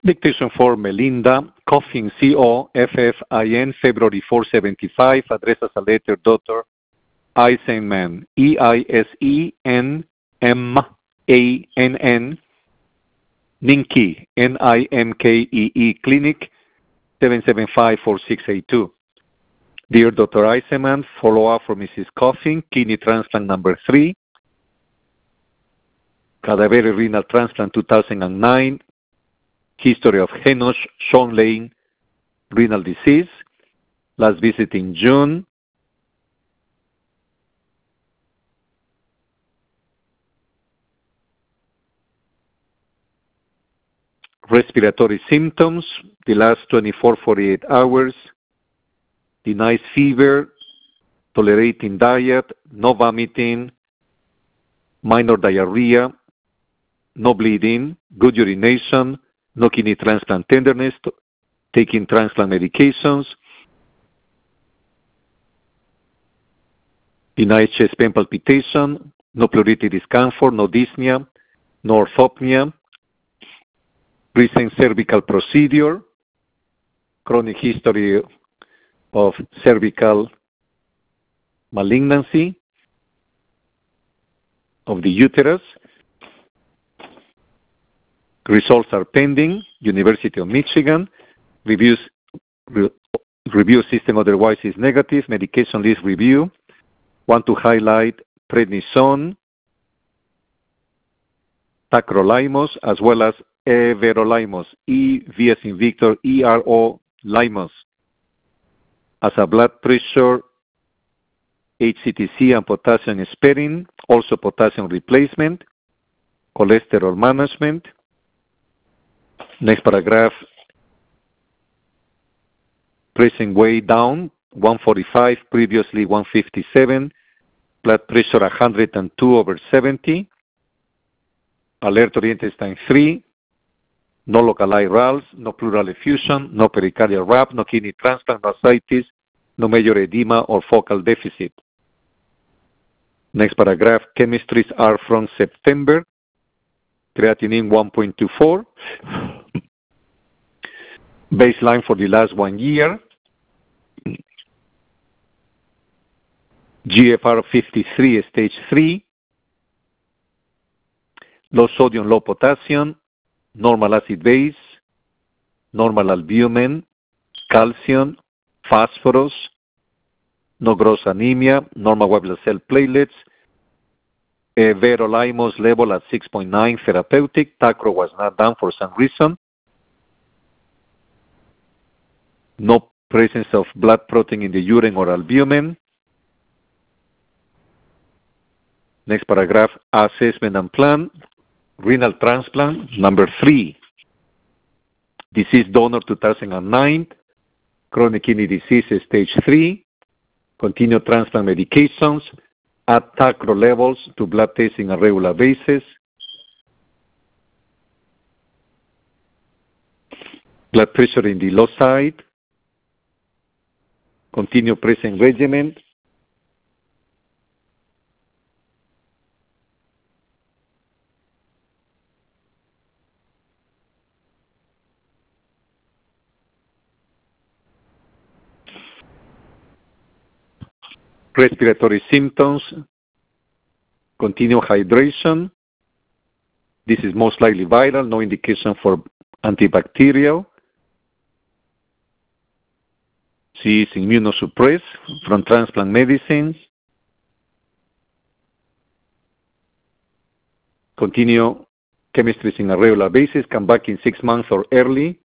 Dictation for Melinda, Coffin, C-O-F-F-I-N, February 475, addressed as a letter, Dr. Eisenman, E-I-S-E-N-M-A-N-N, Nimke, N-I-M-K-E-E, Clinic, 775-4682. Dear Dr. Eisenman, follow-up for Mrs. Coffin, kidney transplant number 3, cadaveric renal transplant 2009, history of Henoch Schönlein renal disease, last visit in June. Respiratory symptoms, the last 24-48 hours, denies fever, tolerating diet, no vomiting, minor diarrhea, no bleeding, good urination, no kidney transplant tenderness, taking transplant medications, denies chest pain palpitation, no pleuritic discomfort, no dyspnea, no orthopnea, recent cervical procedure, chronic history of cervical malignancy of the uterus. Results are pending. University of Michigan. Review system otherwise is negative. Medication list review. Want to highlight prednisone, tacrolimus, as well as everolimus, E-V as in Victor, E-R-O, limus, as a blood pressure, HCTC and potassium sparing, also potassium replacement, cholesterol management. Next paragraph, pressing way down, 145, previously 157, blood pressure 102/70, alert oriented intestine 3, no localized RALs, no pleural effusion, no pericardial wrap, no kidney transplant, no ascites, no major edema or focal deficit. Next paragraph, chemistries are from September, creatinine 1.24, baseline for the last 1 year, GFR 53, stage 3, low sodium, low potassium, normal acid base, normal albumin, calcium, phosphorus, no gross anemia, normal white blood cell platelets, everolimus level at 6.9 therapeutic, tacro was not done for some reason, no presence of blood protein in the urine or albumin. Next paragraph, assessment and plan. Renal transplant, number 3. Deceased donor 2009. Chronic kidney disease, stage 3. Continue transplant medications. Add tacro levels to blood testing on a regular basis. Blood pressure in the low side. Continue pressing regimen. Respiratory symptoms, continue hydration. This is most likely viral, no indication for antibacterial. She is immunosuppressed from transplant medicines. Continue chemistries on a regular basis, come back in 6 months or early.